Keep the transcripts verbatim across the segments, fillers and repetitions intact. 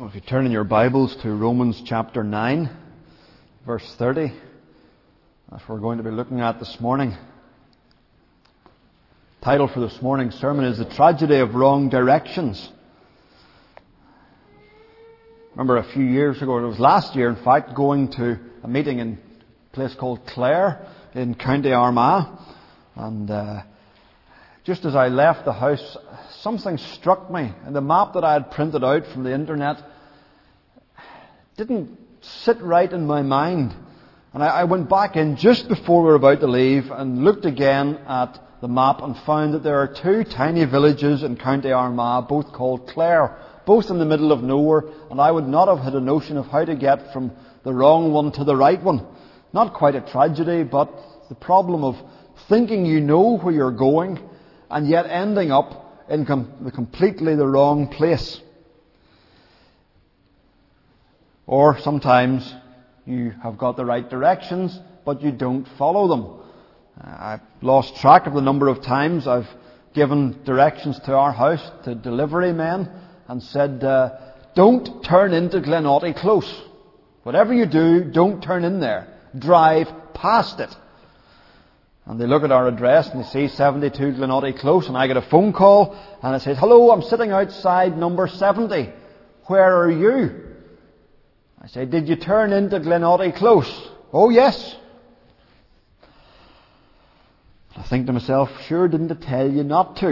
Well, if you turn in your Bibles to Romans chapter nine, verse thirty, that's what we're going to be looking at this morning. The title for this morning's sermon is The Tragedy of Wrong Directions. Remember a few years ago, it was last year in fact, going to a meeting in a place called Clare in County Armagh. And uh, just as I left the house, something struck me. And the map that I had printed out from the internet didn't sit right in my mind. And I, I went back in just before we were about to leave and looked again at the map and found that there are two tiny villages in County Armagh, both called Clare, both in the middle of nowhere, and I would not have had a notion of how to get from the wrong one to the right one. Not quite a tragedy, but the problem of thinking you know where you're going and yet ending up in com- completely the wrong place. Or sometimes you have got the right directions, but you don't follow them. I've lost track of the number of times I've given directions to our house to delivery men and said, uh, don't turn into Glenotty Close. Whatever you do, don't turn in there. Drive past it. And they look at our address and they see seventy-two Glenotty Close, and I get a phone call and it says, hello, I'm sitting outside number seventy. Where are you? I say, did you turn into Glenotty Close? Oh yes. I think to myself, sure didn't I tell you not to?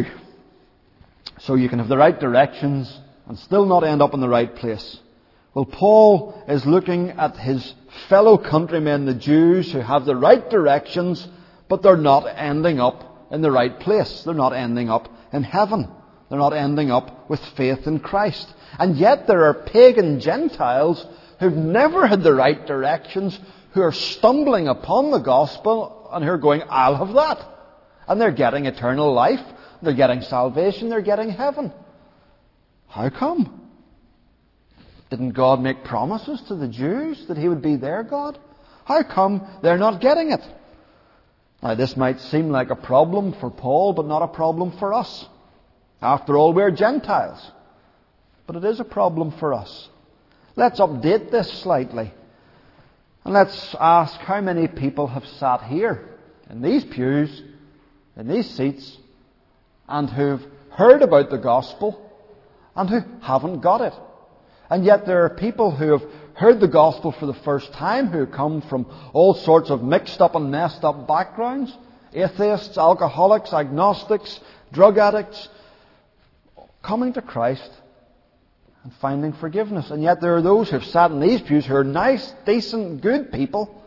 So you can have the right directions and still not end up in the right place. Well, Paul is looking at his fellow countrymen, the Jews, who have the right directions, but they're not ending up in the right place. They're not ending up in heaven. They're not ending up with faith in Christ. And yet there are pagan Gentiles who've never had the right directions, who are stumbling upon the gospel and who are going, I'll have that. And they're getting eternal life. They're getting salvation. They're getting heaven. How come? Didn't God make promises to the Jews that He would be their God? How come they're not getting it? Now, this might seem like a problem for Paul, but not a problem for us. After all, we're Gentiles. But it is a problem for us. Let's update this slightly. And let's ask how many people have sat here in these pews, in these seats, and who've heard about the gospel and who haven't got it. And yet there are people who have heard the gospel for the first time, who come from all sorts of mixed up and messed up backgrounds. Atheists, alcoholics, agnostics, drug addicts, coming to Christ and finding forgiveness. And yet there are those who have sat in these pews who are nice, decent, good people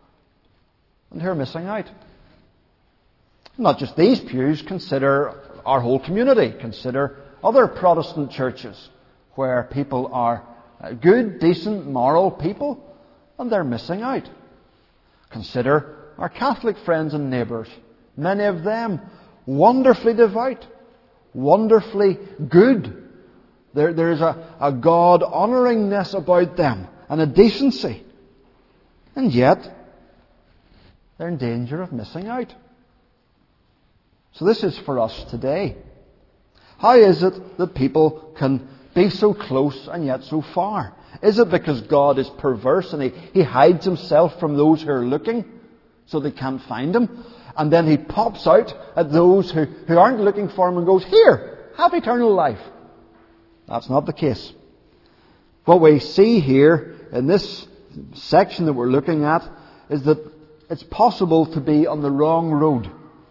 and who are missing out. Not just these pews, consider our whole community. Consider other Protestant churches where people are good, decent, moral people and they're missing out. Consider our Catholic friends and neighbours. Many of them wonderfully devout, wonderfully good. There, there's a, a God-honouringness about them and a decency. And yet, they're in danger of missing out. So this is for us today. How is it that people can be so close and yet so far? Is it because God is perverse and He, he hides Himself from those who are looking so they can't find Him? And then He pops out at those who, who aren't looking for Him and goes, here, have eternal life. That's not the case. What we see here in this section that we're looking at is that it's possible to be on the wrong road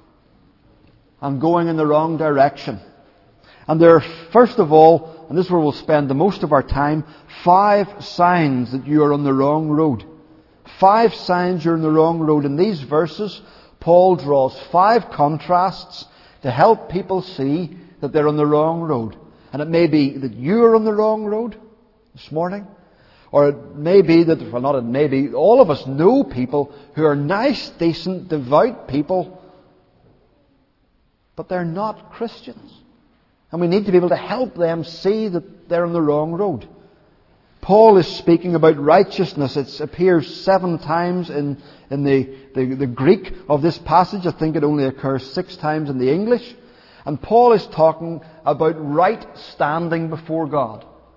and going in the wrong direction. And there are, first of all, and this is where we'll spend the most of our time, five signs that you are on the wrong road. Five signs you're on the wrong road. In these verses, Paul draws five contrasts to help people see that they're on the wrong road. And it may be that you are on the wrong road this morning. Or it may be that, well not it may be, all of us know people who are nice, decent, devout people, but they're not Christians. And we need to be able to help them see that they're on the wrong road. Paul is speaking about righteousness. It appears seven times in, in the, the, the Greek of this passage. I think it only occurs six times in the English. And Paul is talking about right standing before God.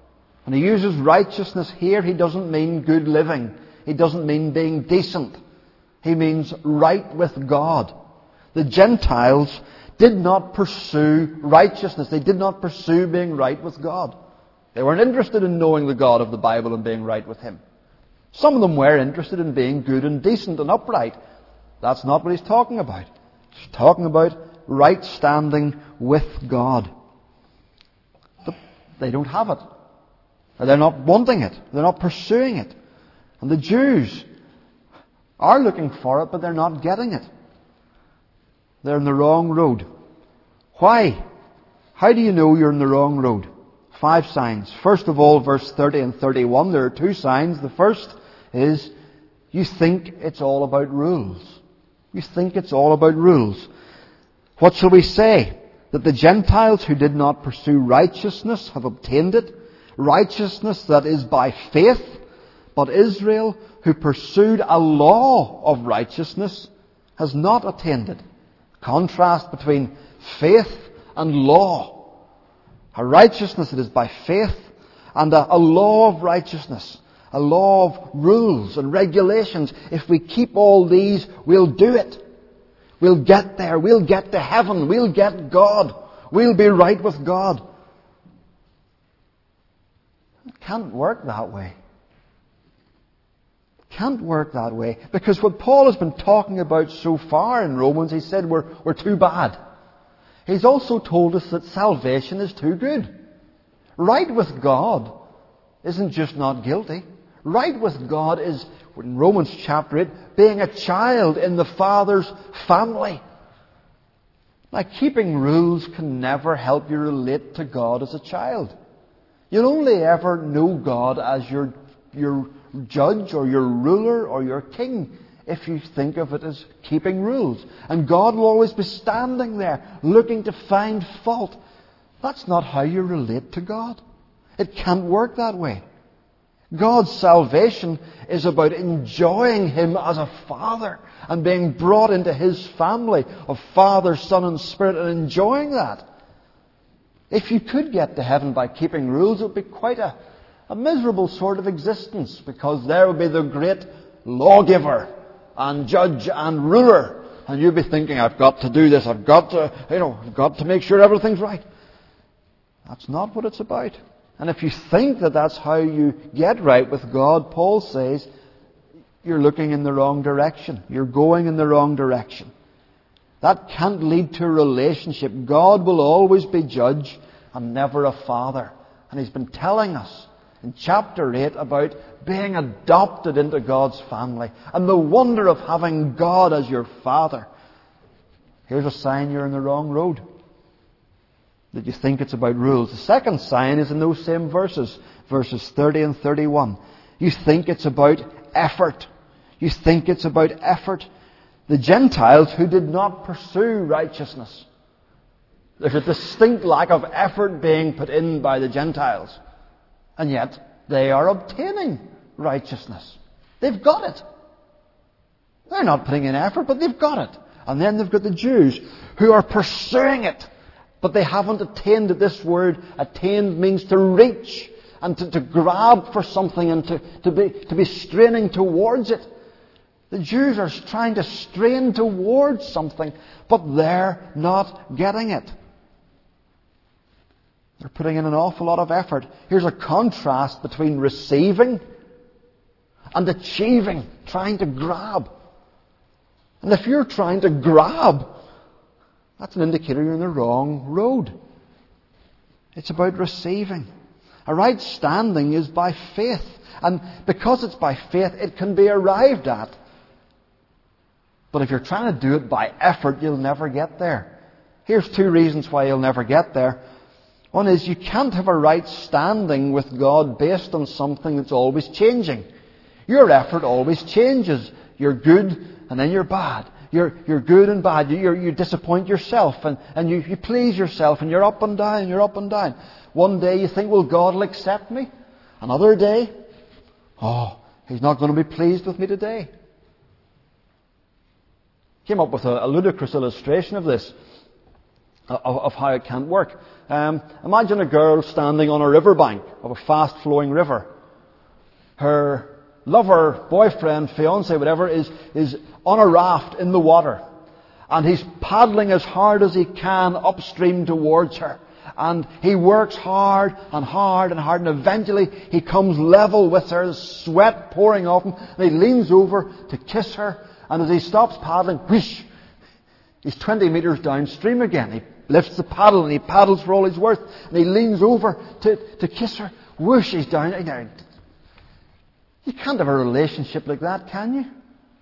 And he uses righteousness here. He doesn't mean good living. He doesn't mean being decent. He means right with God. The Gentiles did not pursue righteousness. They did not pursue being right with God. They weren't interested in knowing the God of the Bible and being right with Him. Some of them were interested in being good and decent and upright. That's not what he's talking about. He's talking about right standing with God. But they don't have it. They're not wanting it. They're not pursuing it. And the Jews are looking for it, but they're not getting it. They're in the wrong road. Why? How do you know you're in the wrong road? Five signs. First of all, verse thirty and thirty-one, there are two signs. The first is you think it's all about rules. You think it's all about rules. What shall we say? That the Gentiles who did not pursue righteousness have obtained it. Righteousness that is by faith. But Israel, who pursued a law of righteousness, has not attained it. Contrast between faith and law. A righteousness that is by faith and a, a law of righteousness. A law of rules and regulations. If we keep all these, we'll do it. We'll get there. We'll get to heaven. We'll get God. We'll be right with God. It can't work that way. It can't work that way. Because what Paul has been talking about so far in Romans, he said we're, we're too bad. He's also told us that salvation is too good. Right with God isn't just not guilty. Right with God is, in Romans chapter eight, being a child in the Father's family. Now, keeping rules can never help you relate to God as a child. You'll only ever know God as your, your judge or your ruler or your king if you think of it as keeping rules. And God will always be standing there looking to find fault. That's not how you relate to God. It can't work that way. God's salvation is about enjoying Him as a Father and being brought into His family of Father, Son and Spirit and enjoying that. If you could get to heaven by keeping rules, it would be quite a, a miserable sort of existence, because there would be the great lawgiver and judge and ruler, and you'd be thinking, I've got to do this, I've got to, you know, I've got to make sure everything's right. That's not what it's about. And if you think that that's how you get right with God, Paul says, you're looking in the wrong direction. You're going in the wrong direction. That can't lead to a relationship. God will always be judge and never a father. And He's been telling us in chapter eight about being adopted into God's family and the wonder of having God as your Father. Here's a sign you're in the wrong road. That you think it's about rules. The second sign is in those same verses, verses thirty and thirty-one. You think it's about effort. You think it's about effort. The Gentiles who did not pursue righteousness. There's a distinct lack of effort being put in by the Gentiles. And yet, they are obtaining righteousness. They've got it. They're not putting in effort, but they've got it. And then they've got the Jews who are pursuing it. But they haven't attained it. This word, attained, means to reach and to, to grab for something and to, to, be, to be straining towards it. The Jews are trying to strain towards something, but they're not getting it. They're putting in an awful lot of effort. Here's a contrast between receiving and achieving, trying to grab. And if you're trying to grab, that's an indicator you're in the wrong road. It's about receiving. A right standing is by faith. And because it's by faith, it can be arrived at. But if you're trying to do it by effort, you'll never get there. Here's two reasons why you'll never get there. One is you can't have a right standing with God based on something that's always changing. Your effort always changes. You're good and then you're bad. You're, you're good and bad. You, you disappoint yourself and, and you, you please yourself and you're up and down, you're up and down. One day you think, well, God will accept me. Another day, oh, He's not going to be pleased with me today. Came up with a, a ludicrous illustration of this. of, of how it can't work. Um, imagine a girl standing on a riverbank of a fast-flowing river. Her lover, boyfriend, fiancé, whatever, is, is on a raft in the water. And he's paddling as hard as he can upstream towards her. And he works hard and hard and hard, and eventually he comes level with her, sweat pouring off him, and he leans over to kiss her, and as he stops paddling, whoosh, he's twenty metres downstream again. He lifts the paddle and he paddles for all he's worth, and he leans over to, to kiss her, whoosh, he's down. You can't have a relationship like that, can you?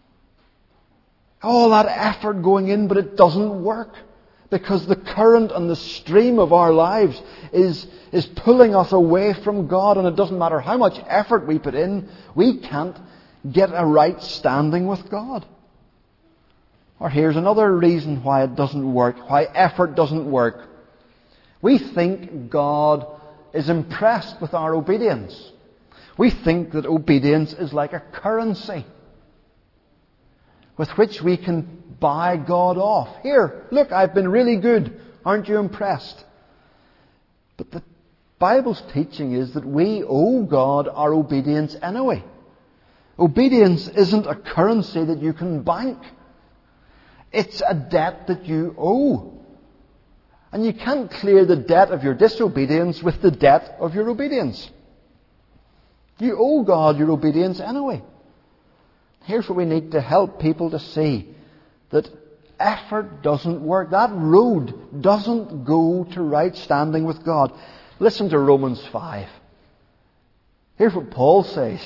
All that effort going in, but it doesn't work. Because the current and the stream of our lives is, is pulling us away from God, and it doesn't matter how much effort we put in, we can't get a right standing with God. Or here's another reason why it doesn't work, why effort doesn't work. We think God is impressed with our obedience. We think that obedience is like a currency with which we can buy God off. Here, look, I've been really good. Aren't you impressed? But the Bible's teaching is that we owe God our obedience anyway. Obedience isn't a currency that you can bank. It's a debt that you owe. And you can't clear the debt of your disobedience with the debt of your obedience. You owe God your obedience anyway. Here's what we need to help people to see. That effort doesn't work. That road doesn't go to right standing with God. Listen to Romans five. Here's what Paul says.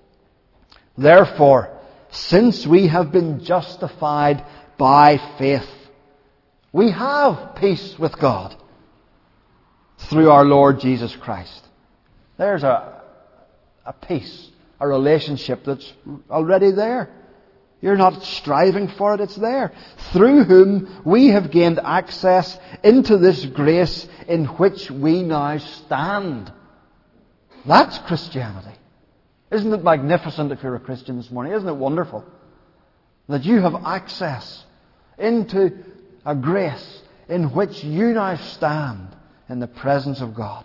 Therefore, since we have been justified by faith, we have peace with God through our Lord Jesus Christ. There's a, a peace, a relationship that's already there. You're not striving for it, it's there. Through whom we have gained access into this grace in which we now stand. That's Christianity. Isn't it magnificent if you're a Christian this morning? Isn't it wonderful? That you have access into a grace in which you now stand in the presence of God.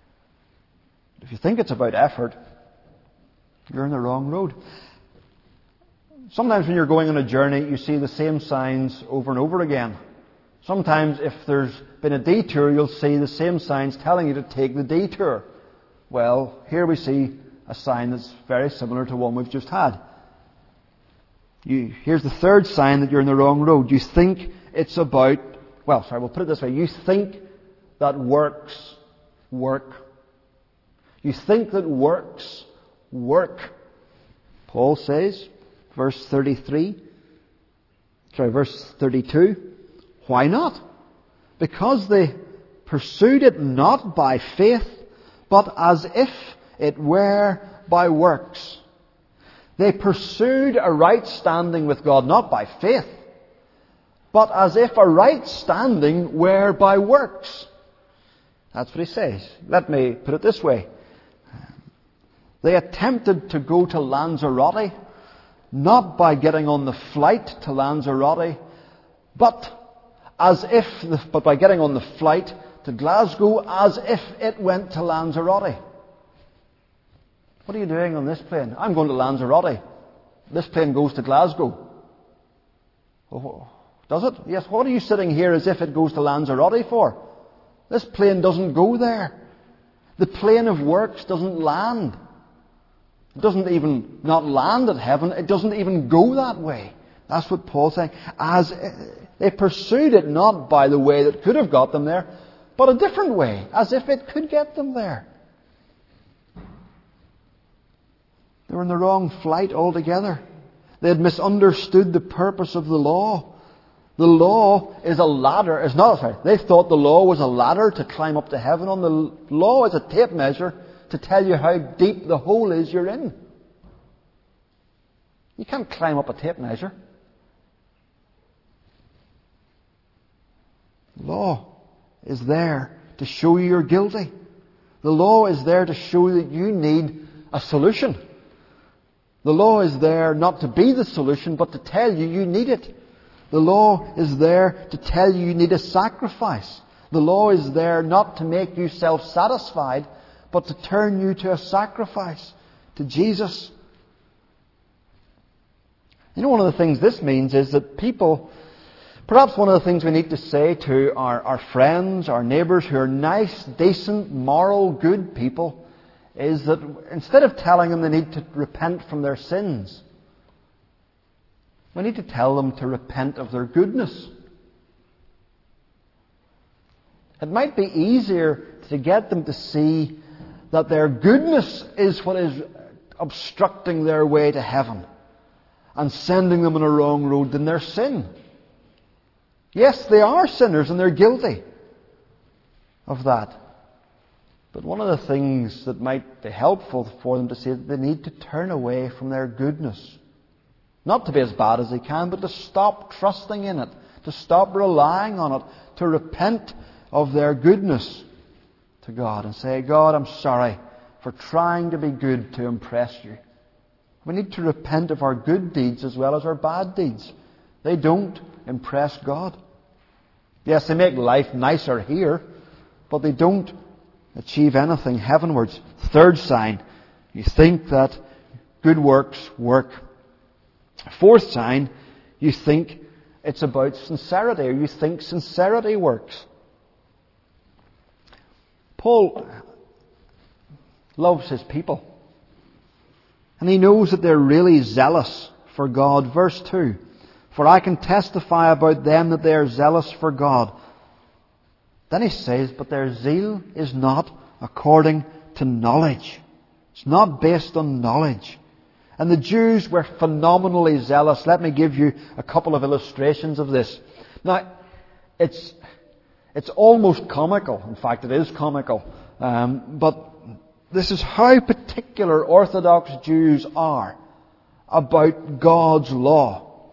If you think it's about effort, you're on the wrong road. Sometimes when you're going on a journey, you see the same signs over and over again. Sometimes if there's been a detour, you'll see the same signs telling you to take the detour. Well, here we see a sign that's very similar to one we've just had. You, here's the third sign that you're in the wrong road. You think it's about, well, sorry, we'll put it this way. You think that works work. You think that works work. Paul says, verse thirty-three, sorry, verse thirty-two, why not? Because they pursued it not by faith, but as if it were by works. They pursued a right standing with God, not by faith, but as if a right standing were by works. That's what he says. Let me put it this way. They attempted to go to Lanzarote, not by getting on the flight to Lanzarote, but as if, the, but by getting on the flight to Glasgow as if it went to Lanzarote. What are you doing on this plane? I'm going to Lanzarote. This plane goes to Glasgow. Oh, does it? Yes. What are you sitting here as if it goes to Lanzarote for? This plane doesn't go there. The plane of works doesn't land. It doesn't even not land at heaven. It doesn't even go that way. That's what Paul's saying. As they pursued it not by the way that could have got them there, but a different way, as if it could get them there. They were in the wrong flight altogether. They had misunderstood the purpose of the law. The law is a ladder. It's not, sorry, they thought the law was a ladder to climb up to heaven on. The law is a tape measure to tell you how deep the hole is you're in. You can't climb up a tape measure. The law is there to show you you're guilty. The law is there to show you that you need a solution. The law is there not to be the solution, but to tell you you need it. The law is there to tell you you need a sacrifice. The law is there not to make you self-satisfied, but to turn you to a sacrifice, to Jesus. You know, one of the things this means is that people, perhaps one of the things we need to say to our, our friends, our neighbours who are nice, decent, moral, good people, is that instead of telling them they need to repent from their sins, we need to tell them to repent of their goodness. It might be easier to get them to see that their goodness is what is obstructing their way to heaven and sending them on a wrong road than their sin. Yes, they are sinners and they're guilty of that. But one of the things that might be helpful for them to see is that they need to turn away from their goodness. Not to be as bad as they can, but to stop trusting in it, to stop relying on it, to repent of their goodness to God and say, God, I'm sorry for trying to be good to impress you. We need to repent of our good deeds as well as our bad deeds. They don't impress God. Yes, they make life nicer here, but they don't achieve anything heavenwards. Third sign, you think that good works work. Fourth sign, you think it's about sincerity, or you think sincerity works. Paul loves his people. And he knows that they're really zealous for God. Verse two, for I can testify about them that they are zealous for God. Then he says, but their zeal is not according to knowledge. It's not based on knowledge. And the Jews were phenomenally zealous. Let me give you a couple of illustrations of this. Now, it's it's almost comical. In fact, it is comical. Um, but this is how particular Orthodox Jews are about God's law.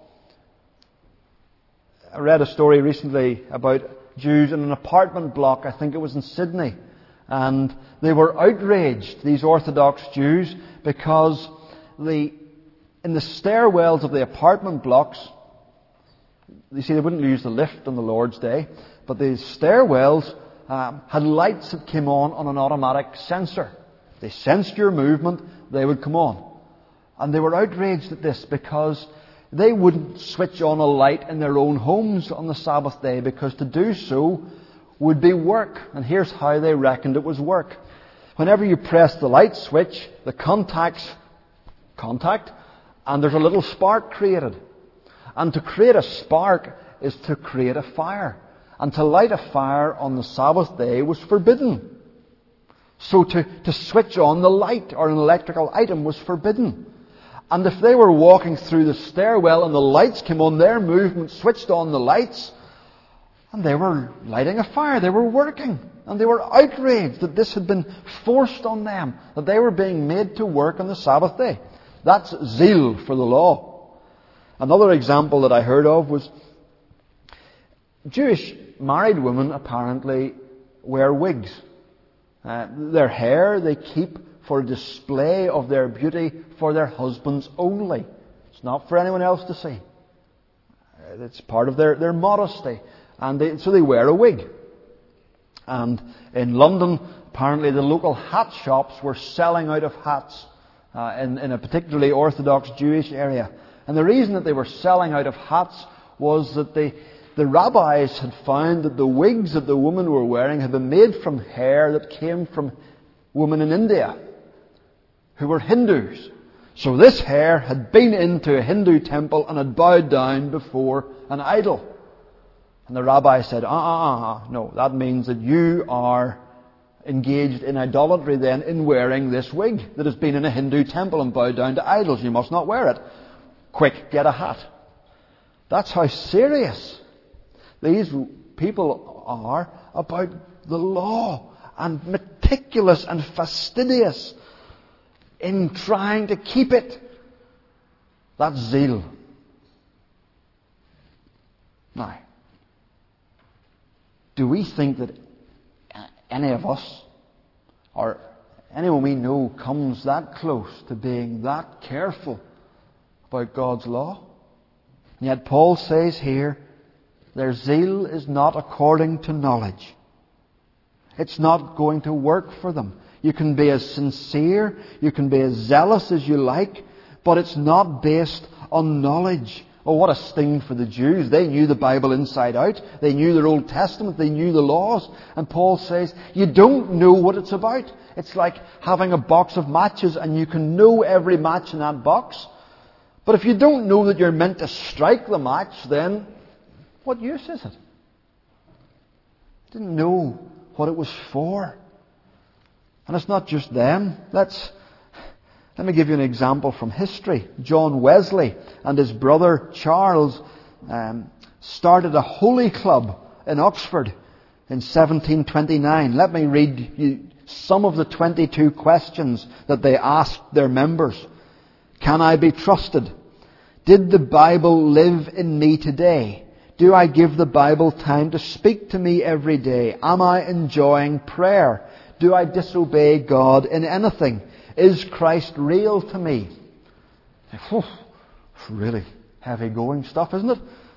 I read a story recently about Jews in an apartment block, I think it was in Sydney. And they were outraged, these Orthodox Jews, because the in the stairwells of the apartment blocks, you see, they wouldn't use the lift on the Lord's Day, but the stairwells um, had lights that came on on an automatic sensor. They sensed your movement, they would come on. And they were outraged at this because they wouldn't switch on a light in their own homes on the Sabbath day, because to do so would be work. And here's how they reckoned it was work. Whenever you press the light switch, the contacts contact, and there's a little spark created. And to create a spark is to create a fire. And to light a fire on the Sabbath day was forbidden. So to, to switch on the light or an electrical item was forbidden. And if they were walking through the stairwell and the lights came on, their movement switched on the lights, and they were lighting a fire, they were working. And they were outraged that this had been forced on them, that they were being made to work on the Sabbath day. That's zeal for the law. Another example that I heard of was Jewish married women apparently wear wigs. Uh, their hair they keep for a display of their beauty for their husbands only. It's not for anyone else to see. It's part of their, their modesty. And they, so they wear a wig. And in London, apparently the local hat shops were selling out of hats uh, in, in a particularly Orthodox Jewish area. And the reason that they were selling out of hats was that they, the rabbis had found that the wigs that the women were wearing had been made from hair that came from women in India who were Hindus. So this hair had been into a Hindu temple and had bowed down before an idol. And the rabbi said, uh, uh, uh, no, that means that you are engaged in idolatry then in wearing this wig that has been in a Hindu temple and bowed down to idols. You must not wear it. Quick, get a hat. That's how serious these people are about the law, and meticulous and fastidious in trying to keep it. That's zeal. Now, do we think that any of us, or anyone we know, comes that close to being that careful about God's law? And yet Paul says here, their zeal is not according to knowledge. It's not going to work for them. You can be as sincere, you can be as zealous as you like, but it's not based on knowledge. Oh, what a sting for the Jews. They knew the Bible inside out. They knew their Old Testament. They knew the laws. And Paul says, you don't know what it's about. It's like having a box of matches and you can know every match in that box. But if you don't know that you're meant to strike the match, then what use is it? Didn't know what it was for. And it's not just them. Let's, let me give you an example from history. John Wesley and his brother Charles um, started a holy club in Oxford in seventeen twenty-nine. Let me read you some of the twenty-two questions that they asked their members. Can I be trusted? Did the Bible live in me today? Do I give the Bible time to speak to me every day? Am I enjoying prayer? Do I disobey God in anything? Is Christ real to me? Whew, really heavy going stuff, isn't it?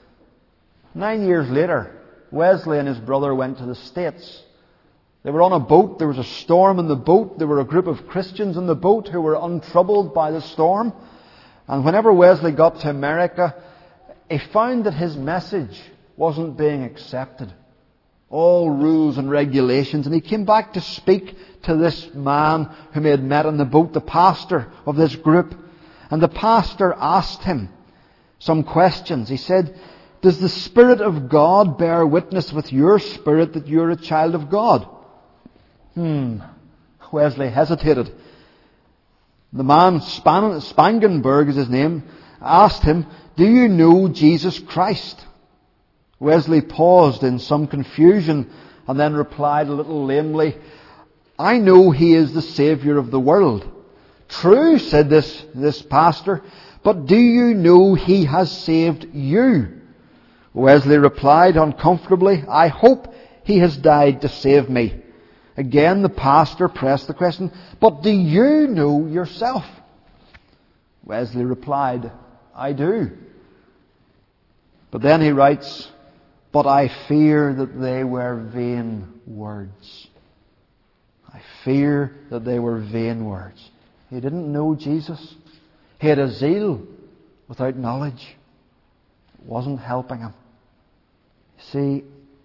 Nine years later, Wesley and his brother went to the States. They were on a boat. There was a storm in the boat. There were a group of Christians in the boat who were untroubled by the storm. And whenever Wesley got to America, he found that his message wasn't being accepted. All rules and regulations. And he came back to speak to this man whom he had met on the boat, the pastor of this group. And the pastor asked him some questions. He said, does the Spirit of God bear witness with your spirit that you're a child of God? Hmm. Wesley hesitated. The man, Span- Spangenberg is his name, asked him, do you know Jesus Christ? Wesley paused in some confusion and then replied a little lamely, I know He is the Saviour of the world. True, said this, this pastor, but do you know He has saved you? Wesley replied uncomfortably, I hope He has died to save me. Again the pastor pressed the question, but do you know yourself? Wesley replied, I do. But then he writes, but I fear that they were vain words. I fear that they were vain words. He didn't know Jesus. He had a zeal without knowledge. It wasn't helping him. You see,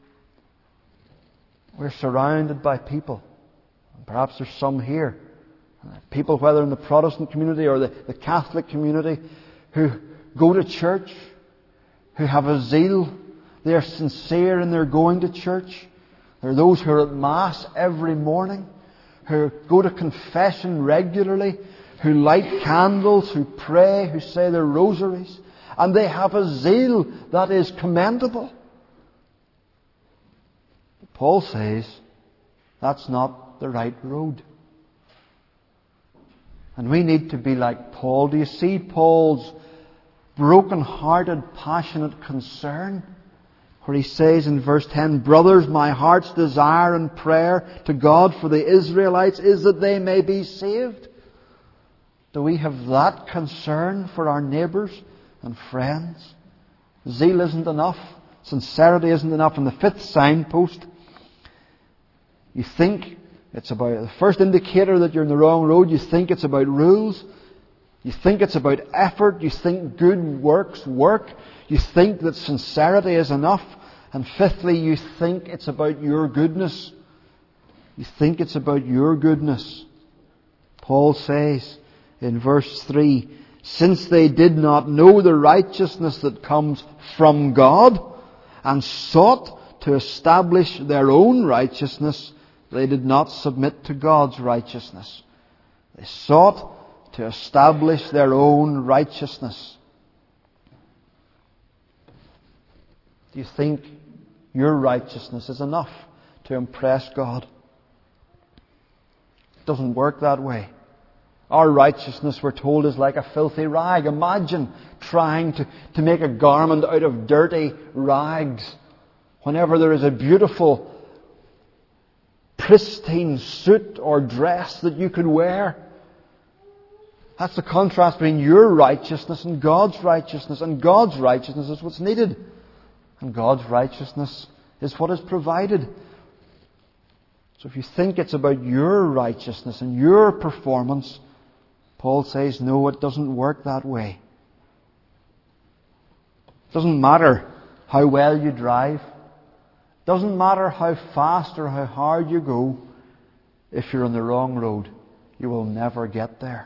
we're surrounded by people. Perhaps there's some here. People, whether in the Protestant community or the, the Catholic community, who go to church, who have a zeal. They're sincere in their going to church. There are those who are at Mass every morning, who go to confession regularly, who light candles, who pray, who say their rosaries. And they have a zeal that is commendable. But Paul says that's not the right road. And we need to be like Paul. Do you see Paul's broken-hearted, passionate concern? Where he says in verse ten, brothers, my heart's desire and prayer to God for the Israelites is that they may be saved. Do we have that concern for our neighbours and friends? Zeal isn't enough. Sincerity isn't enough. And the fifth signpost, you think it's about, the first indicator that you're in the wrong road, you think it's about rules. You think it's about effort. You think good works work. You think that sincerity is enough. And fifthly, you think it's about your goodness. You think it's about your goodness. Paul says in verse three, since they did not know the righteousness that comes from God and sought to establish their own righteousness, they did not submit to God's righteousness. They sought to establish their own righteousness. Do you think your righteousness is enough to impress God? It doesn't work that way. Our righteousness, we're told, is like a filthy rag. Imagine trying to, to make a garment out of dirty rags. Whenever there is a beautiful, pristine suit or dress that you could wear. That's the contrast between your righteousness and God's righteousness. And God's righteousness is what's needed. And God's righteousness is what is provided. So if you think it's about your righteousness and your performance, Paul says, no, it doesn't work that way. It doesn't matter how well you drive. It doesn't matter how fast or how hard you go. If you're on the wrong road, you will never get there.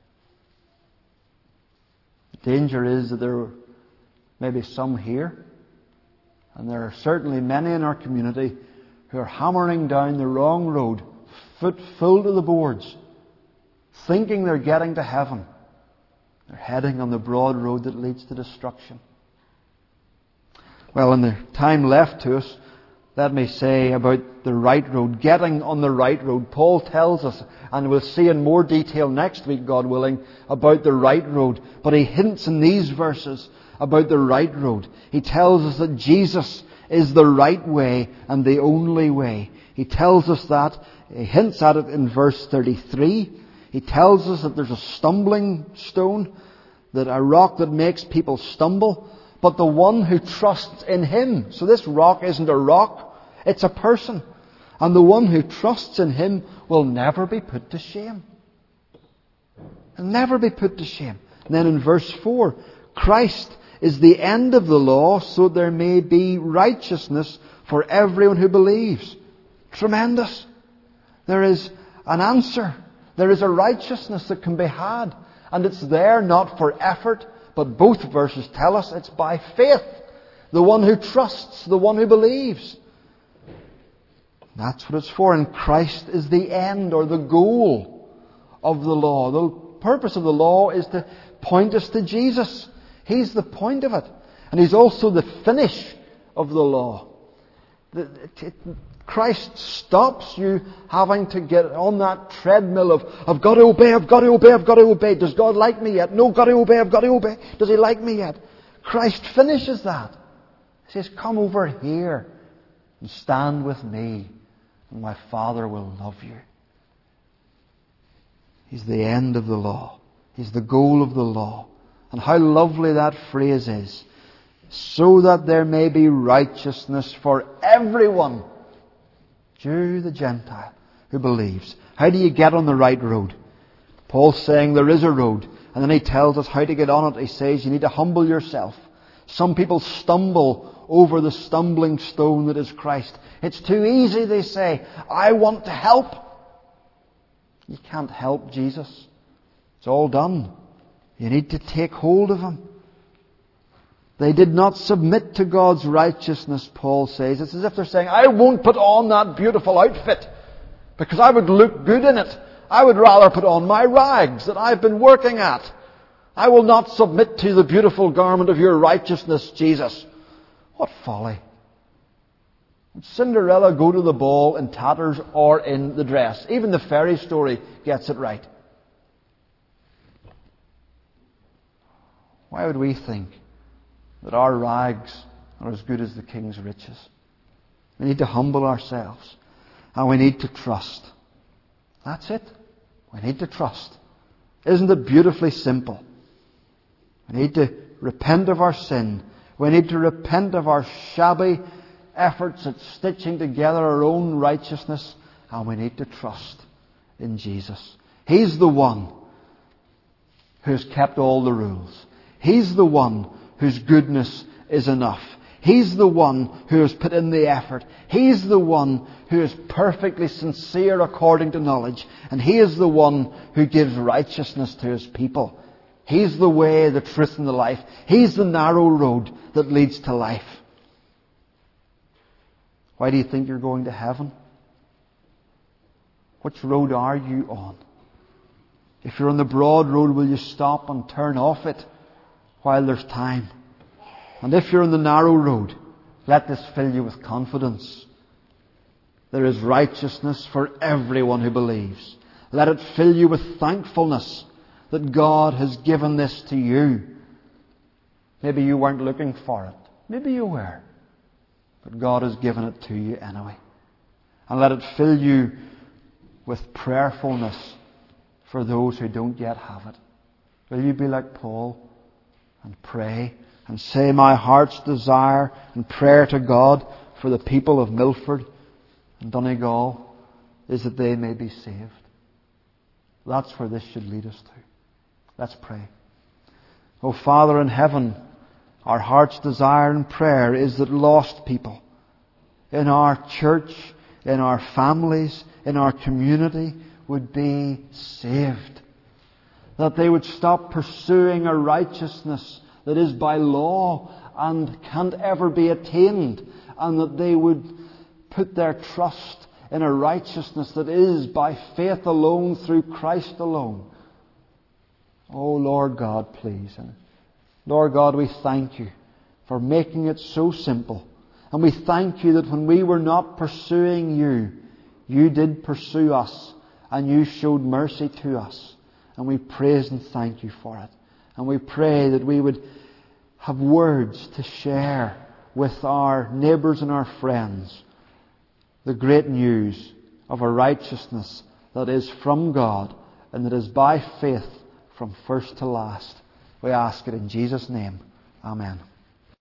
The danger is that there may be some here, and there are certainly many in our community who are hammering down the wrong road, foot full to the boards, thinking they're getting to heaven. They're heading on the broad road that leads to destruction. Well, in the time left to us, let me say about the right road, getting on the right road. Paul tells us, and we'll see in more detail next week, God willing, about the right road. But he hints in these verses about the right road. He tells us that Jesus is the right way and the only way. He tells us that. He hints at it in verse thirty-three. He tells us that there's a stumbling stone, that a rock that makes people stumble, but the one who trusts in Him. So this rock isn't a rock, it's a person. And the one who trusts in Him will never be put to shame. He'll never be put to shame. And then in verse four, Christ is the end of the law, so there may be righteousness for everyone who believes. Tremendous. There is an answer. There is a righteousness that can be had. And it's there not for effort, but both verses tell us it's by faith. The one who trusts, the one who believes. That's what it's for. And Christ is the end or the goal of the law. The purpose of the law is to point us to Jesus. He's the point of it. And He's also the finish of the law. Christ stops you having to get on that treadmill of, I've got to obey, I've got to obey, I've got to obey. Does God like me yet? No, I've got to obey, I've got to obey. Does He like me yet? Christ finishes that. He says, come over here and stand with me, and my Father will love you. He's the end of the law. He's the goal of the law. And how lovely that phrase is. So that there may be righteousness for everyone, Jew, the Gentile, who believes. How do you get on the right road? Paul's saying there is a road. And then he tells us how to get on it. He says you need to humble yourself. Some people stumble over the stumbling stone that is Christ. It's too easy, they say. I want to help. You can't help Jesus. It's all done. You need to take hold of Him. They did not submit to God's righteousness, Paul says. It's as if they're saying, I won't put on that beautiful outfit because I would look good in it. I would rather put on my rags that I've been working at. I will not submit to the beautiful garment of your righteousness, Jesus. What folly. Would Cinderella go to the ball in tatters or in the dress? Even the fairy story gets it right. Why would we think that our rags are as good as the King's riches? We need to humble ourselves. And we need to trust. That's it. We need to trust. Isn't it beautifully simple? We need to repent of our sin. We need to repent of our shabby efforts at stitching together our own righteousness. And we need to trust in Jesus. He's the one who's kept all the rules. He's the one whose goodness is enough. He's the one who has put in the effort. He's the one who is perfectly sincere according to knowledge. And He is the one who gives righteousness to His people. He's the way, the truth, and the life. He's the narrow road that leads to life. Why do you think you're going to heaven? Which road are you on? If you're on the broad road, will you stop and turn off it while there's time? And if you're on the narrow road, let this fill you with confidence. There is righteousness for everyone who believes. Let it fill you with thankfulness that God has given this to you. Maybe you weren't looking for it. Maybe you were. But God has given it to you anyway. And let it fill you with prayerfulness for those who don't yet have it. Will you be like Paul and pray and say, my heart's desire and prayer to God for the people of Milford and Donegal is that they may be saved. That's where this should lead us to. Let's pray. Oh, Father in heaven, our heart's desire and prayer is that lost people in our church, in our families, in our community would be saved. That they would stop pursuing a righteousness that is by law and can't ever be attained, and that they would put their trust in a righteousness that is by faith alone, through Christ alone. Oh, Lord God, please. And Lord God, we thank You for making it so simple. And we thank You that when we were not pursuing You, You did pursue us, and You showed mercy to us. And we praise and thank You for it. And we pray that we would have words to share with our neighbours and our friends the great news of a righteousness that is from God and that is by faith from first to last. We ask it in Jesus' name. Amen.